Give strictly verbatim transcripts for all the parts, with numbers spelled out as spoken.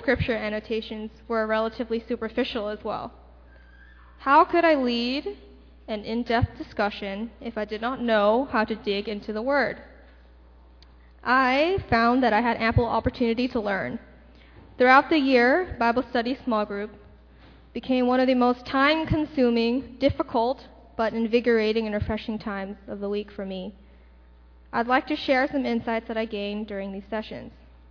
scripture annotations were relatively superficial as well. How could I lead an in-depth discussion if I did not know how to dig into the Word? I found that I had ample opportunity to learn. Throughout the year, Bible study small group became one of the most time-consuming, difficult, but invigorating and refreshing times of the week for me. I'd like to share some insights that I gained during these sessions.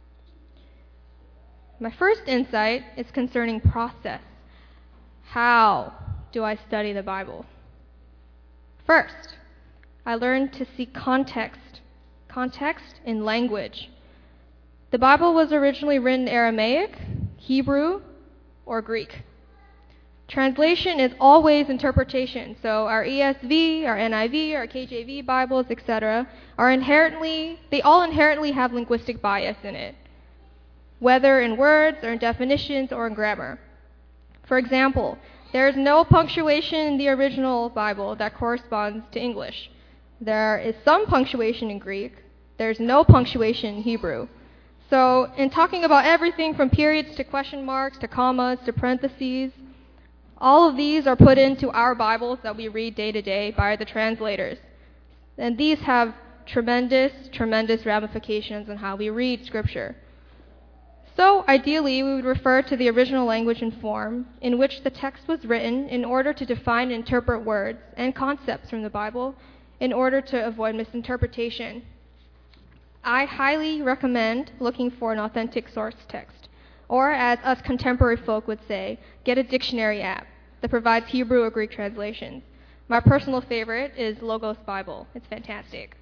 My first insight is concerning process. How do I study the Bible? First, I learned to seek context, context in language. The Bible was originally written in Aramaic, Hebrew, or Greek. Translation is always interpretation, so our E S V, our N I V, our K J V Bibles, et cetera, are inherently, they all inherently have linguistic bias in it, whether in words or in definitions or in grammar. For example, there is no punctuation in the original Bible that corresponds to English. There is some punctuation in Greek. There's no punctuation in Hebrew. So in talking about everything from periods to question marks to commas to parentheses, all of these are put into our Bibles that we read day to day by the translators. And these have tremendous, tremendous ramifications on how we read Scripture. So ideally, we would refer to the original language and form in which the text was written in order to define and interpret words and concepts from the Bible in order to avoid misinterpretation. I highly recommend looking for an authentic source text, or as us contemporary folk would say, get a dictionary app that provides Hebrew or Greek translations. My personal favorite is Logos Bible. It's fantastic.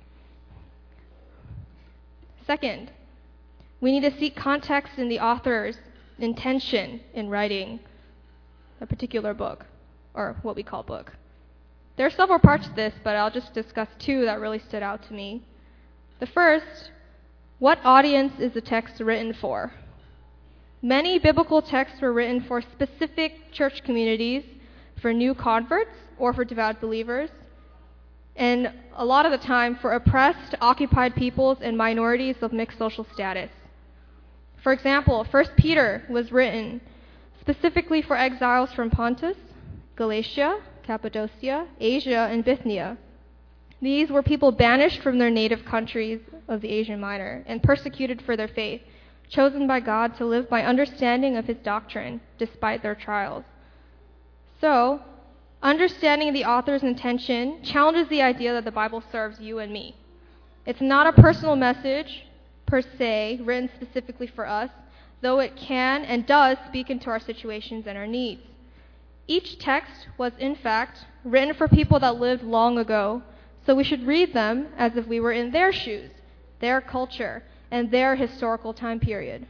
Second, we need to seek context in the author's intention in writing a particular book, or what we call book. There are several parts to this, but I'll just discuss two that really stood out to me. The first, what audience is the text written for? Many biblical texts were written for specific church communities, for new converts, or for devout believers, and a lot of the time for oppressed, occupied peoples and minorities of mixed social status. For example, First Peter was written specifically for exiles from Pontus, Galatia, Cappadocia, Asia, and Bithynia. These were people banished from their native countries of the Asia Minor and persecuted for their faith, chosen by God to live by understanding of his doctrine despite their trials. So, understanding the author's intention challenges the idea that the Bible serves you and me. It's not a personal message, per se, written specifically for us, though it can and does speak into our situations and our needs. Each text was, in fact, written for people that lived long ago, so we should read them as if we were in their shoes, their culture, and their historical time period.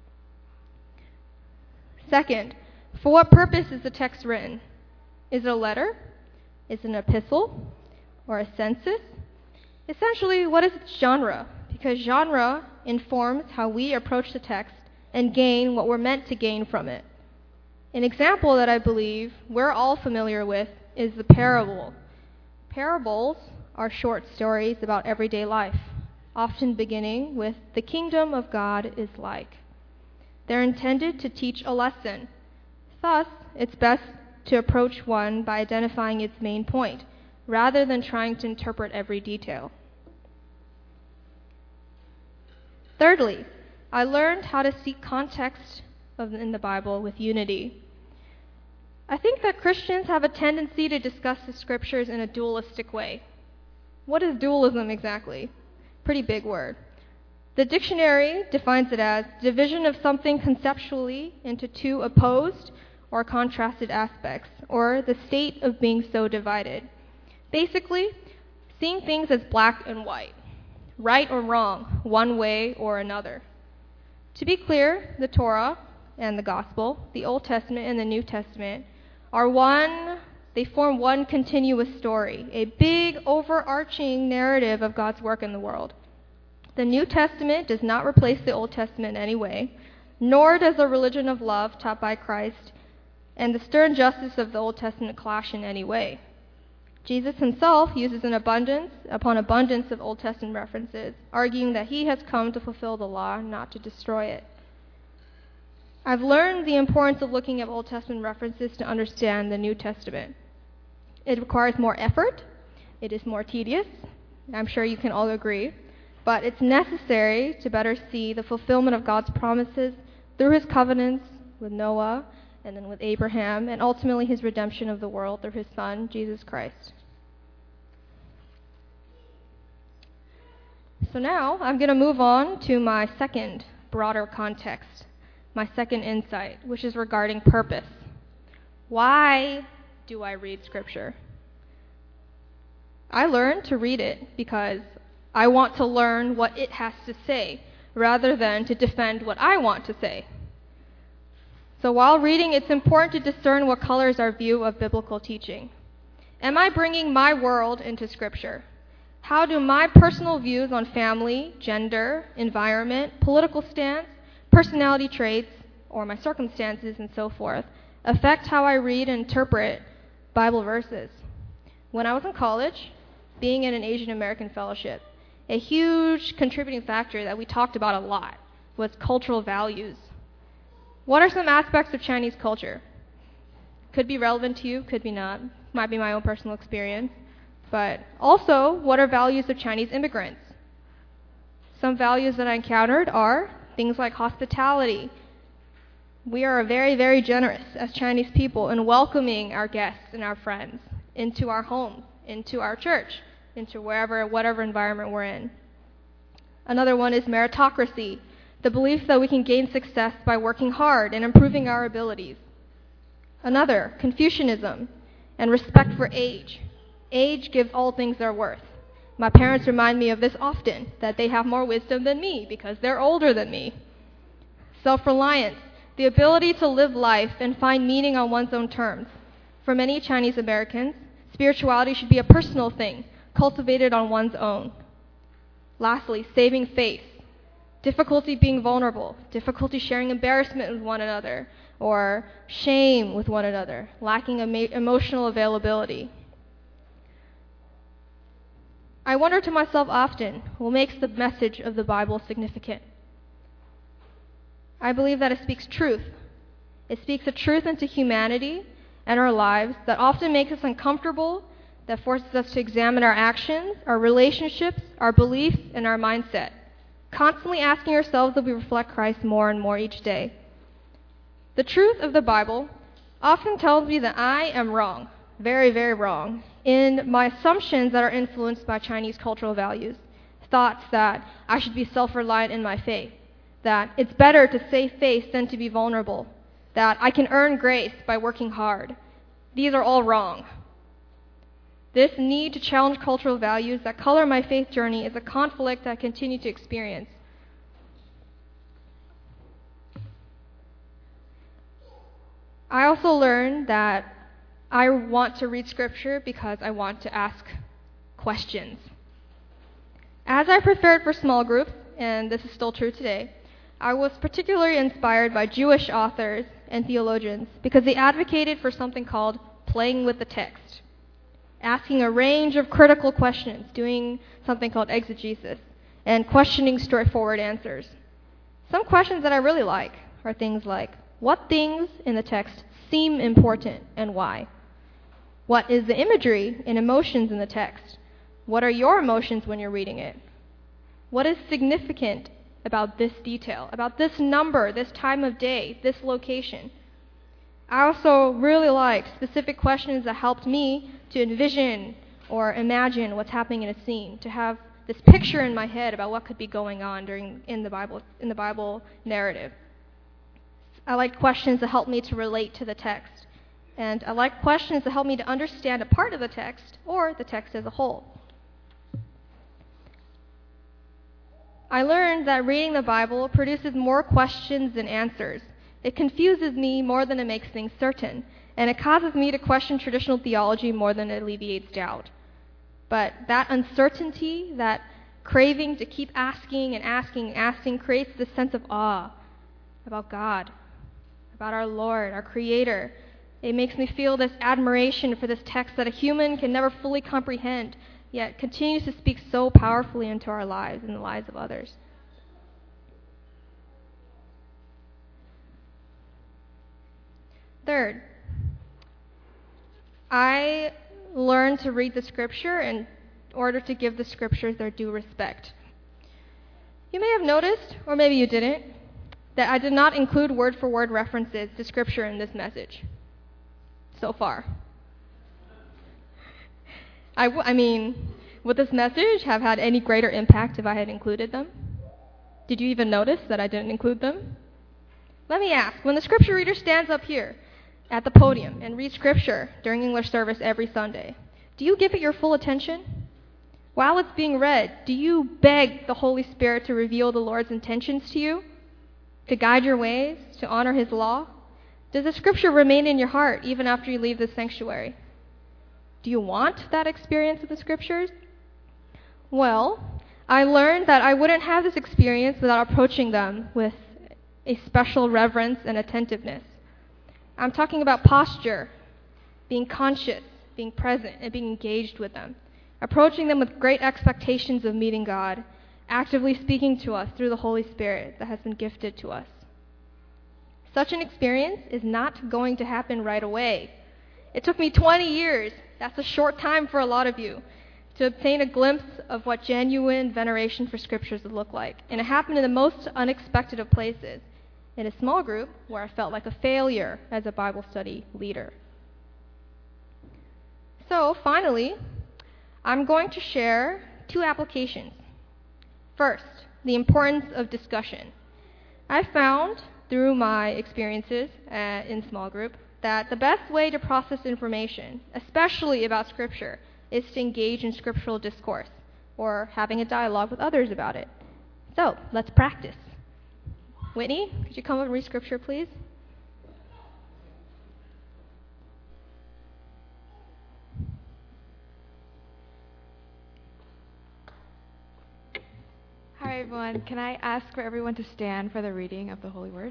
Second, for what purpose is the text written? Is it a letter? Is it an epistle? Or a census? Essentially, what is its genre? Because genre informs how we approach the text and gain what we're meant to gain from it. An example that I believe we're all familiar with is the parable. Parables are short stories about everyday life, often beginning with "the kingdom of God is like." They're intended to teach a lesson. Thus, it's best to approach one by identifying its main point, rather than trying to interpret every detail. Thirdly, I learned how to seek context of, in the Bible with unity. I think that Christians have a tendency to discuss the scriptures in a dualistic way. What is dualism exactly? Pretty big word. The dictionary defines it as division of something conceptually into two opposed or contrasted aspects, or the state of being so divided. Basically, seeing things as black and white, right or wrong, one way or another. To be clear, the Torah and the Gospel, the Old Testament and the New Testament, are one, they form one continuous story, a big overarching narrative of God's work in the world. The New Testament does not replace the Old Testament in any way, nor does the religion of love taught by Christ and the stern justice of the Old Testament clash in any way. Jesus himself uses an abundance upon abundance of Old Testament references, arguing that he has come to fulfill the law, not to destroy it. I've learned the importance of looking at Old Testament references to understand the New Testament. It requires more effort. It is more tedious. I'm sure you can all agree. But it's necessary to better see the fulfillment of God's promises through his covenants with Noah and then with Abraham, and ultimately his redemption of the world through his Son, Jesus Christ. So now I'm going to move on to my second broader context, my second insight, which is regarding purpose. Why do I read Scripture? I learn to read it because I want to learn what it has to say, rather than to defend what I want to say. So while reading, it's important to discern what colors our view of biblical teaching. Am I bringing my world into Scripture? How do my personal views on family, gender, environment, political stance, personality traits, or my circumstances and so forth, affect how I read and interpret Bible verses? When I was in college, being in an Asian American fellowship, a huge contributing factor that we talked about a lot was cultural values. What are some aspects of Chinese culture? Could be relevant to you, could be not. Might be my own personal experience. But also, what are values of Chinese immigrants? Some values that I encountered are things like hospitality. We are very, very generous as Chinese people in welcoming our guests and our friends into our home, into our church, into wherever, whatever environment we're in. Another one is meritocracy, the belief that we can gain success by working hard and improving our abilities. Another, Confucianism and respect for age. Age gives all things their worth. My parents remind me of this often, that they have more wisdom than me because they're older than me. Self-reliance, the ability to live life and find meaning on one's own terms. For many Chinese Americans, spirituality should be a personal thing, cultivated on one's own. Lastly, saving face. Difficulty being vulnerable, difficulty sharing embarrassment with one another, or shame with one another, lacking emo- emotional availability. I wonder to myself often, what makes the message of the Bible significant? I believe that it speaks truth. It speaks a truth into humanity and our lives that often makes us uncomfortable, that forces us to examine our actions, our relationships, our beliefs, and our mindset, constantly asking ourselves that we reflect Christ more and more each day. The truth of the Bible often tells me that I am wrong, very, very wrong, in my assumptions that are influenced by Chinese cultural values, thoughts that I should be self-reliant in my faith, that it's better to save face than to be vulnerable, that I can earn grace by working hard. These are all wrong. This need to challenge cultural values that color my faith journey is a conflict I continue to experience. I also learned that I want to read Scripture because I want to ask questions. As I prepared for small groups, and this is still true today, I was particularly inspired by Jewish authors and theologians because they advocated for something called playing with the text, asking a range of critical questions, doing something called exegesis, and questioning straightforward answers. Some questions that I really like are things like, what things in the text seem important and why? What is the imagery and emotions in the text? What are your emotions when you're reading it? What is significant about this detail, about this number, this time of day, this location? I also really liked specific questions that helped me to envision or imagine what's happening in a scene, to have this picture in my head about what could be going on during in the Bible in the Bible narrative. I like questions that help me to relate to the text. And I like questions that help me to understand a part of the text or the text as a whole. I learned that reading the Bible produces more questions than answers. It confuses me more than it makes things certain, and it causes me to question traditional theology more than it alleviates doubt. But that uncertainty, that craving to keep asking and asking and asking creates this sense of awe about God, about our Lord, our Creator. It makes me feel this admiration for this text that a human can never fully comprehend, yet continues to speak so powerfully into our lives and the lives of others. Third, I learned to read the scripture in order to give the scriptures their due respect. You may have noticed, or maybe you didn't, that I did not include word-for-word references to scripture in this message so far. I, w- I mean, would this message have had any greater impact if I had included them? Did you even notice that I didn't include them? Let me ask, when the scripture reader stands up here at the podium and reads scripture during English service every Sunday, do you give it your full attention? While it's being read, do you beg the Holy Spirit to reveal the Lord's intentions to you? To guide your ways? To honor His law? Does the scripture remain in your heart even after you leave the sanctuary? Do you want that experience with the scriptures? Well, I learned that I wouldn't have this experience without approaching them with a special reverence and attentiveness. I'm talking about posture, being conscious, being present, and being engaged with them. Approaching them with great expectations of meeting God, actively speaking to us through the Holy Spirit that has been gifted to us. Such an experience is not going to happen right away. It took me twenty years, that's a short time for a lot of you, to obtain a glimpse of what genuine veneration for scriptures would look like. And it happened in the most unexpected of places, in a small group where I felt like a failure as a Bible study leader. So, finally, I'm going to share two applications. First, the importance of discussion. I found through my experiences uh, in small group that the best way to process information, especially about Scripture, is to engage in scriptural discourse or having a dialogue with others about it. So, let's practice. Whitney, could you come up and read Scripture, please? Hi, everyone. Can I ask for everyone to stand for the reading of the Holy Word?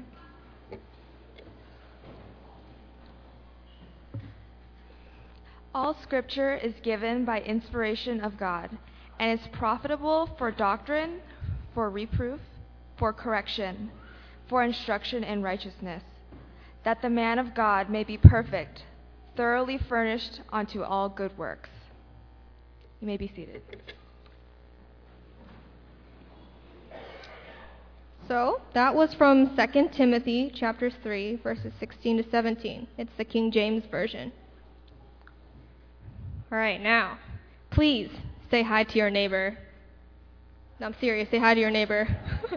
All Scripture is given by inspiration of God, and is profitable for doctrine, for reproof, for correction, for instruction in righteousness, that the man of God may be perfect, thoroughly furnished unto all good works. You may be seated. So, that was from Second Timothy chapter three, verses sixteen to seventeen. It's the King James Version. All right, now, please say hi to your neighbor. No, I'm serious. Say hi to your neighbor.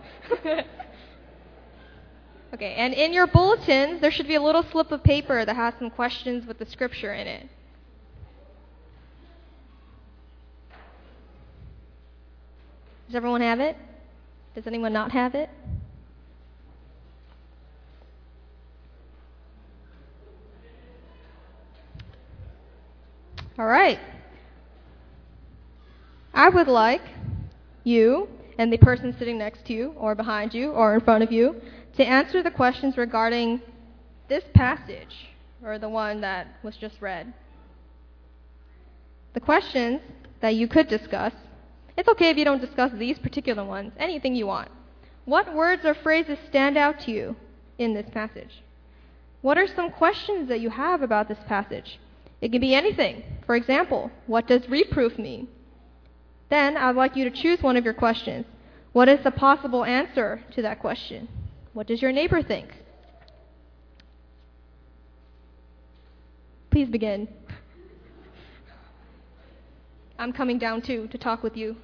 Okay, and in your bulletins, there should be a little slip of paper that has some questions with the scripture in it. Does everyone have it? Does anyone not have it? All right. I would like you and the person sitting next to you or behind you or in front of you to answer the questions regarding this passage, or the one that was just read. The questions that you could discuss, it's okay if you don't discuss these particular ones, anything you want. What words or phrases stand out to you in this passage? What are some questions that you have about this passage? It can be anything. For example, what does reproof mean? Then I'd like you to choose one of your questions. What is the possible answer to that question? What does your neighbor think? Please begin. I'm coming down too to talk with you.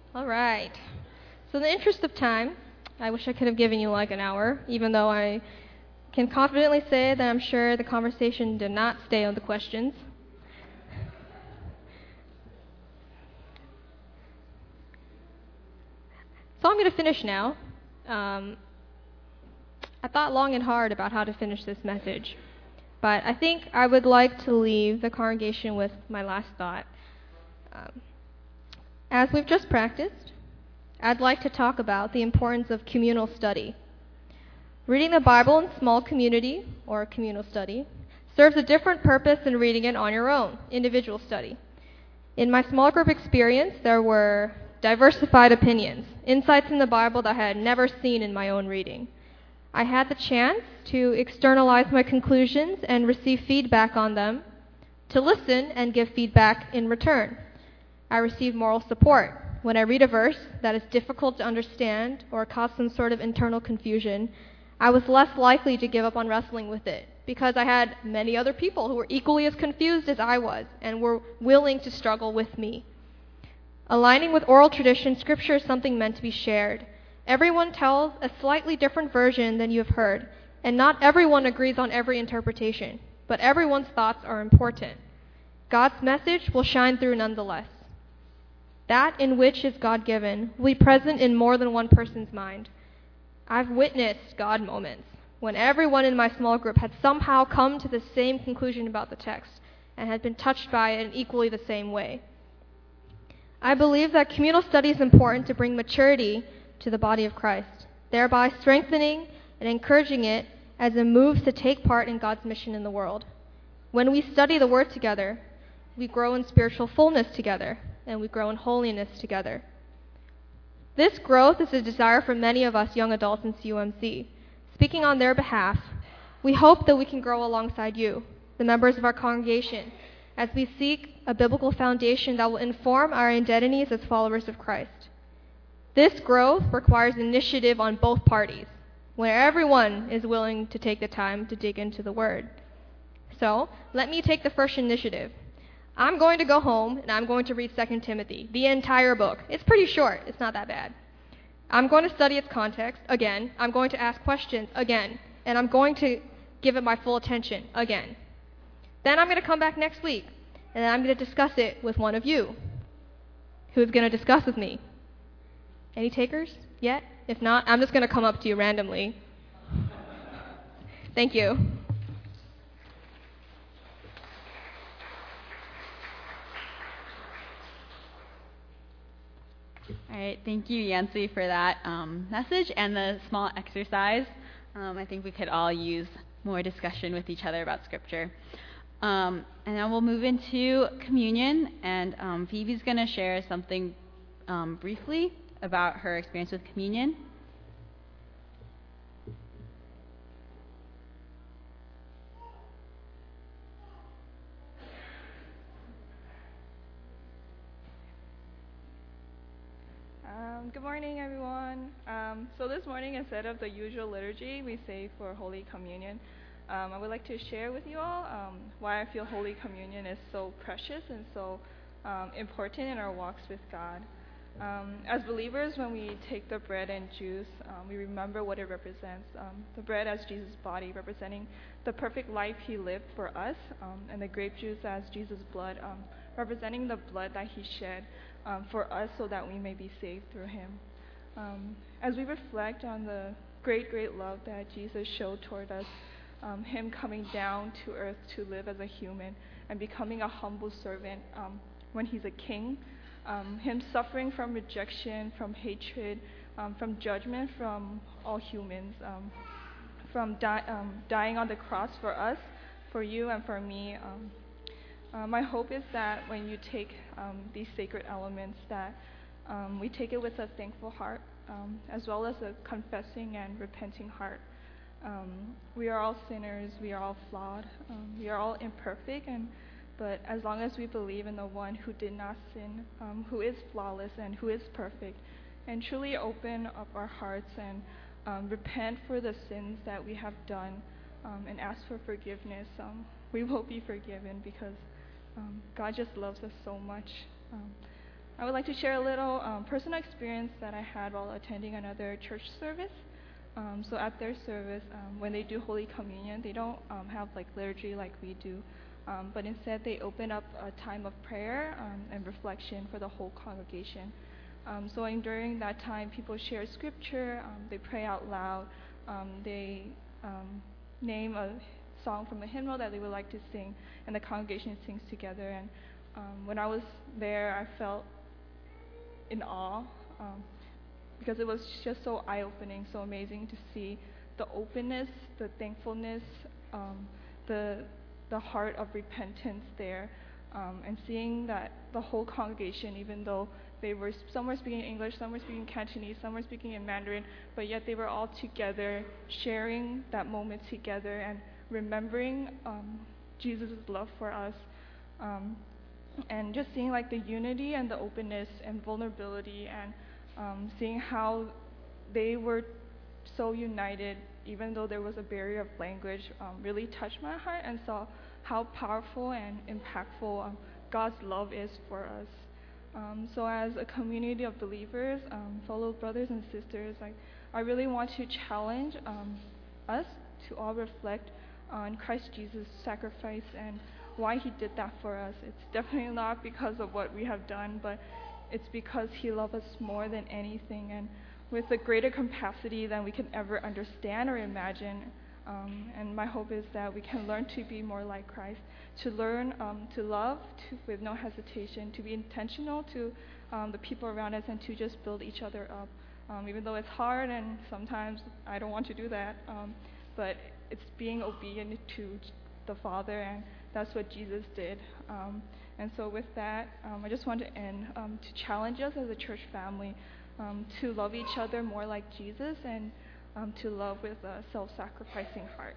All right. So in the interest of time, I wish I could have given you like an hour, even though I can confidently say that I'm sure the conversation did not stay on the questions. So I'm going to finish now. Um, I thought long and hard about how to finish this message, but I think I would like to leave the congregation with my last thought. Um, as we've just practiced, I'd like to talk about the importance of communal study. Reading the Bible in small community, or communal study, serves a different purpose than reading it on your own, individual study. In my small group experience, there were diversified opinions, insights in the Bible that I had never seen in my own reading. I had the chance to externalize my conclusions and receive feedback on them, to listen and give feedback in return. I received moral support. When I read a verse that is difficult to understand or cause some sort of internal confusion, I was less likely to give up on wrestling with it because I had many other people who were equally as confused as I was and were willing to struggle with me. Aligning with oral tradition, Scripture is something meant to be shared. Everyone tells a slightly different version than you have heard, and not everyone agrees on every interpretation, but everyone's thoughts are important. God's message will shine through nonetheless. That in which is God-given will be present in more than one person's mind. I've witnessed God moments when everyone in my small group had somehow come to the same conclusion about the text and had been touched by it in equally the same way. I believe that communal study is important to bring maturity to the body of Christ, thereby strengthening and encouraging it as it moves to take part in God's mission in the world. When we study the Word together, we grow in spiritual fullness together, and we grow in holiness together. This growth is a desire for many of us young adults in C U M C. Speaking on their behalf, we hope that we can grow alongside you, the members of our congregation, as we seek a biblical foundation that will inform our identities as followers of Christ. This growth requires initiative on both parties, where everyone is willing to take the time to dig into the Word. So, let me take the first initiative. I'm going to go home and I'm going to read Second Timothy, the entire book. It's pretty short. It's not that bad. I'm going to study its context again. I'm going to ask questions again. And I'm going to give it my full attention again. Then I'm going to come back next week and then I'm going to discuss it with one of you. Who's going to discuss with me? Any takers yet? If not, I'm just going to come up to you randomly. Thank you. All right, thank you, Yancy, for that um, message and the small exercise. Um, I think we could all use more discussion with each other about Scripture. Um, and now we'll move into communion, and um, Phoebe's going to share something um, briefly about her experience with communion. Um, good morning, everyone. Um, so this morning, instead of the usual liturgy we say for Holy Communion, um, I would like to share with you all um, why I feel Holy Communion is so precious and so um, important in our walks with God. Um, as believers, when we take the bread and juice, um, we remember what it represents. Um, the bread as Jesus' body, representing the perfect life he lived for us, um, and the grape juice as Jesus' blood, um, representing the blood that he shed um, for us so that we may be saved through him. Um, as we reflect on the great, great love that Jesus showed toward us, um, him coming down to earth to live as a human and becoming a humble servant um, when he's a king, Um, him suffering from rejection, from hatred, um, from judgment from all humans, um, from di- um, dying on the cross for us, for you and for me. Um, uh, my hope is that when you take um, these sacred elements, that um, we take it with a thankful heart, um, as well as a confessing and repenting heart. Um, we are all sinners, we are all flawed, um, we are all imperfect, and But as long as we believe in the one who did not sin, um, who is flawless and who is perfect, and truly open up our hearts and um, repent for the sins that we have done um, and ask for forgiveness, um, we will be forgiven because um, God just loves us so much. Um, I would like to share a little um, personal experience that I had while attending another church service. Um, so at their service, um, when they do Holy Communion, they don't um, have like liturgy like we do, um, but instead they open up a time of prayer um, and reflection for the whole congregation. Um, so in, during that time, people share scripture, um, they pray out loud, um, they um, name a song from a hymnal that they would like to sing, and the congregation sings together. And um, when I was there, I felt in awe. Um, because it was just so eye-opening, so amazing to see the openness, the thankfulness, um, the the heart of repentance there, um, and seeing that the whole congregation, even though they were some were speaking English, some were speaking Cantonese, some were speaking in Mandarin, but yet they were all together, sharing that moment together and remembering um, Jesus' love for us, um, and just seeing like the unity and the openness and vulnerability and Um, seeing how they were so united, even though there was a barrier of language, um, really touched my heart, and saw how powerful and impactful um, God's love is for us. Um, so as a community of believers, um, fellow brothers and sisters, like, I really want to challenge um, us to all reflect on Christ Jesus' sacrifice and why he did that for us. It's definitely not because of what we have done, but it's because he loved us more than anything, and with a greater capacity than we can ever understand or imagine. Um, and my hope is that we can learn to be more like Christ, to learn um, to love to, with no hesitation, to be intentional to um, the people around us, and to just build each other up. Um, even though it's hard, and sometimes I don't want to do that, um, but it's being obedient to the Father, and that's what Jesus did. Um, And so with that, um, I just want to end um, to challenge us as a church family um, to love each other more like Jesus, and um, to love with a self-sacrificing heart.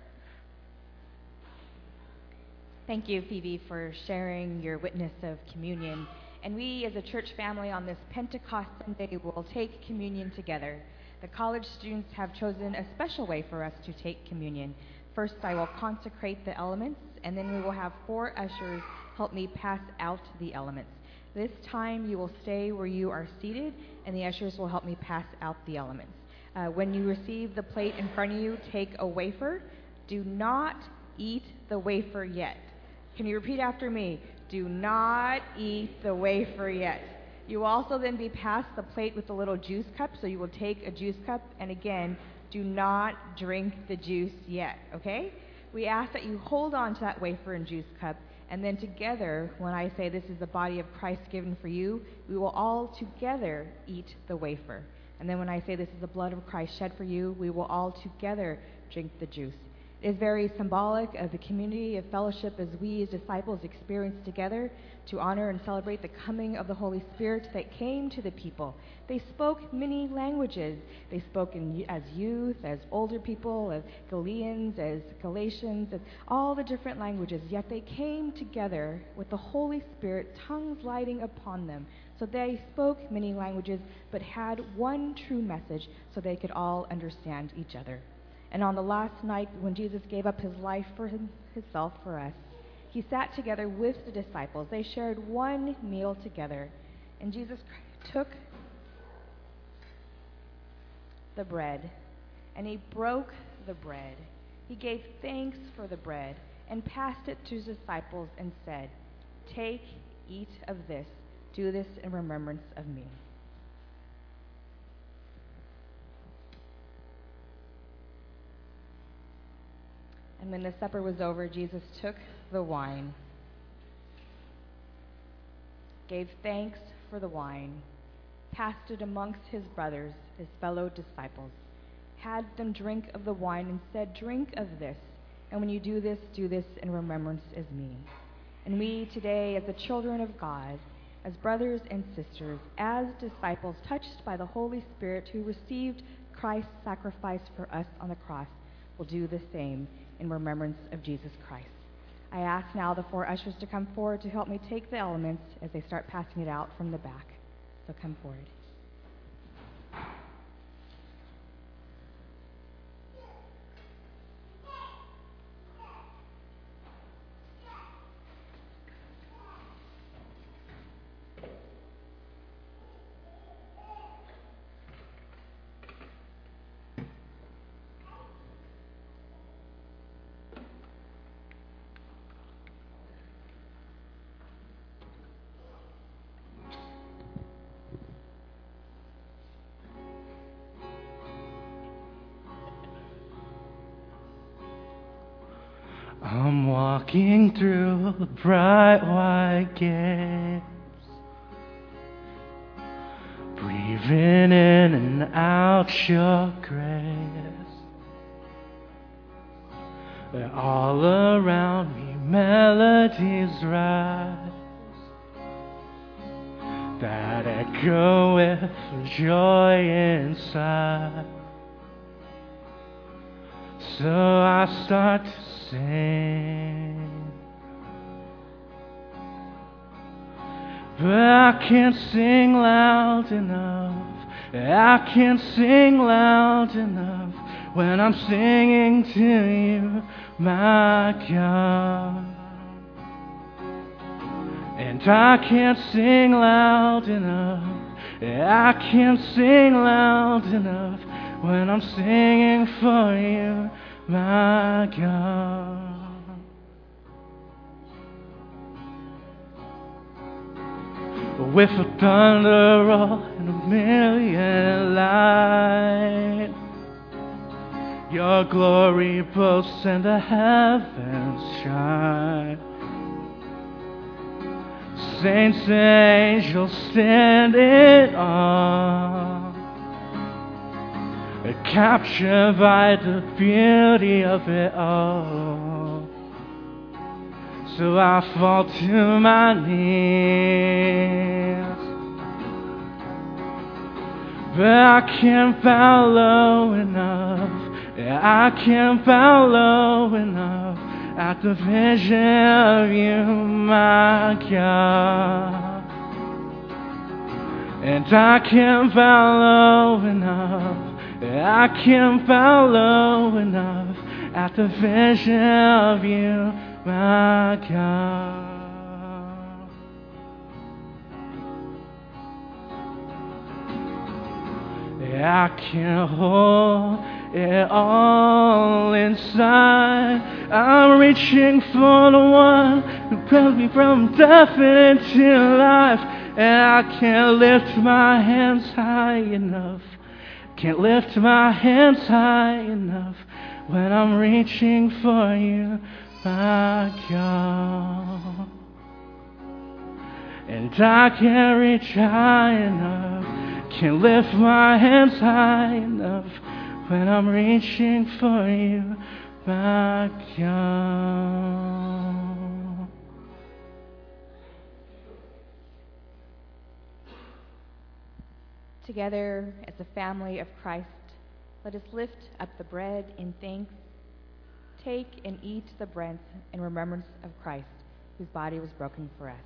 Thank you, Phoebe, for sharing your witness of communion. And we as a church family on this Pentecost Sunday will take communion together. The college students have chosen a special way for us to take communion. First, I will consecrate the elements, and then we will have four ushers help me pass out the elements. This time you will stay where you are seated, and the ushers will help me pass out the elements. Uh, when you receive the plate in front of you, take a wafer. Do not eat the wafer yet. Can you repeat after me? Do not eat the wafer yet. You will also then be passed the plate with a little juice cup, so you will take a juice cup, and again, do not drink the juice yet, okay? We ask that you hold on to that wafer and juice cup, and then together, when I say this is the body of Christ given for you, we will all together eat the wafer. And then when I say this is the blood of Christ shed for you, we will all together drink the juice. It is very symbolic of the community of fellowship as we as disciples experience together to honor and celebrate the coming of the Holy Spirit that came to the people. They spoke many languages. They spoke in, as youth, as older people, as Galileans, as Galatians, as all the different languages. Yet they came together with the Holy Spirit, tongues lighting upon them. So they spoke many languages, but had one true message so they could all understand each other. And on the last night when Jesus gave up his life for him, himself for us, he sat together with the disciples. They shared one meal together. And Jesus took the bread, and he broke the bread. He gave thanks for the bread and passed it to his disciples and said, "Take, eat of this. Do this in remembrance of me." And when the supper was over, Jesus took the wine, gave thanks for the wine, passed it amongst his brothers, his fellow disciples, had them drink of the wine, and said, "Drink of this, and when you do this, do this in remembrance of me." And we today, as the children of God, as brothers and sisters, as disciples touched by the Holy Spirit who received Christ's sacrifice for us on the cross, will do the same in remembrance of Jesus Christ. I ask now the four ushers to come forward to help me take the elements as they start passing it out from the back. So come forward. I'm walking through the bright white gates, breathing in and out your grace. Where all around me melodies rise that echo with joy inside. So I start to sing, but I can't sing loud enough. I can't sing loud enough when I'm singing to you, my God. And I can't sing loud enough. I can't sing loud enough when I'm singing for you, my God. With a thunder roll and a million lights, your glory boasts and the heavens shine. Saints and angels stand in awe, captured by the beauty of it all. So I fall to my knees, but I can't bow low enough. I can't bow low enough at the vision of you, my God. And I can't bow low enough. I can't bow low enough at the vision of you, my God. I can't hold it all inside. I'm reaching for the one who brought me from death into life, and I can't lift my hands high enough. Can't lift my hands high enough when I'm reaching for you, my God. And I can't reach high enough, can't lift my hands high enough when I'm reaching for you, my God. Together as a family of Christ, let us lift up the bread in thanks. Take and eat the bread in remembrance of Christ, whose body was broken for us.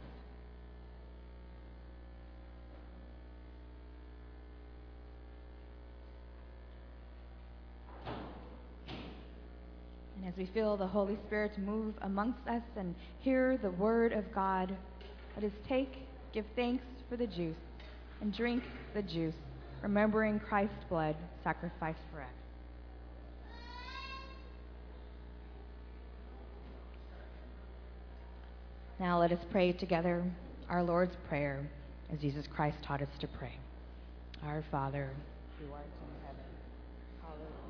And as we feel the Holy Spirit move amongst us and hear the word of God, let us take, give thanks for the juice, and drink the juice, remembering Christ's blood sacrificed for us. Now let us pray together our Lord's Prayer as Jesus Christ taught us to pray. Our Father, who art in heaven, hallowed